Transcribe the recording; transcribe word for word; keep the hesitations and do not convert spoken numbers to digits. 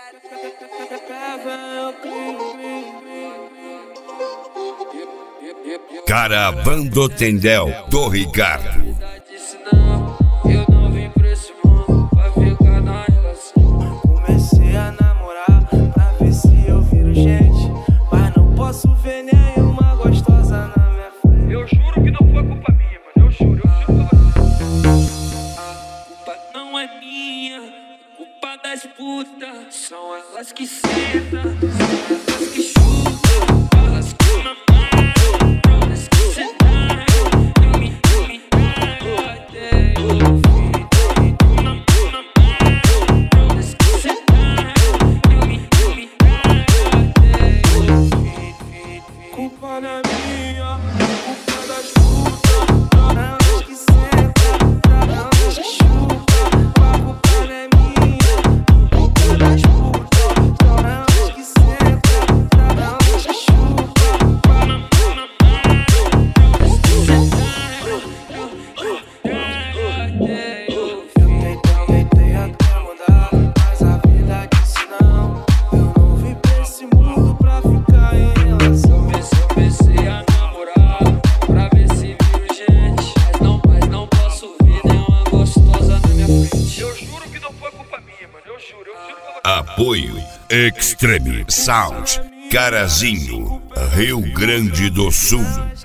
Caravana Tendel do Ricardo. Eu não vim pra esse mundo pra ficar na relação. Comecei a namorar pra ver se eu viro gente, mas não posso ver nenhuma gostosa na minha frente. Eu juro que não foi culpa minha, mano. Eu juro, eu juro pra você. A culpa não é minha, é culpa das putas. São elas que sentam, são elas que chutam, elas que mamaram, elas que sentaram. Eu me, eu me cago até eu ouvir. Elas que sentaram, eu me, eu me cago até eu ouvir. Culpa não é minha, culpa das putas. Elas que sentam, elas que chutam. A culpa não é minha, culpa das putas. Elas que sentam, elas que chutam. Tentei até mudar, mas a vida disse não. Eu não vim pra esse mundo pra ficar em relação. Comecei a namorar pra ver se viro gente, mas não, mas não posso ver nenhuma gostosa na minha frente. Eu juro que não foi culpa minha, mano. Eu juro, eu juro pra você. Apoio Extreme Sound, Carazinho, Rio Grande do Sul.